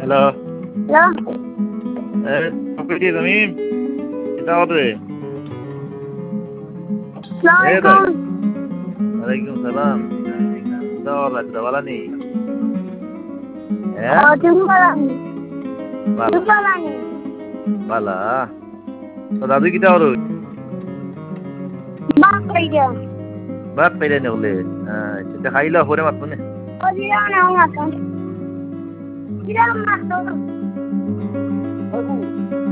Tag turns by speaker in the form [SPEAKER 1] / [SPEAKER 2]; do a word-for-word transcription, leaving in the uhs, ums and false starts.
[SPEAKER 1] hello
[SPEAKER 2] hello
[SPEAKER 1] কইছি তুমি এটা হবে
[SPEAKER 2] আসসালামু
[SPEAKER 1] ওয়ালাইকুম সালাম দাওয়ার লাগਦਾ वाला নেই হ্যাঁ
[SPEAKER 2] আলাইকুম বালানি
[SPEAKER 1] বালা
[SPEAKER 2] বালানি
[SPEAKER 1] বালা তো দাদু কিটা হলো
[SPEAKER 2] বাপ কইরা
[SPEAKER 1] বাপ পেলে না বলে সেটা খাইলা পরে মাত্র না
[SPEAKER 2] ওদিরা না মাতো দিরা মাতো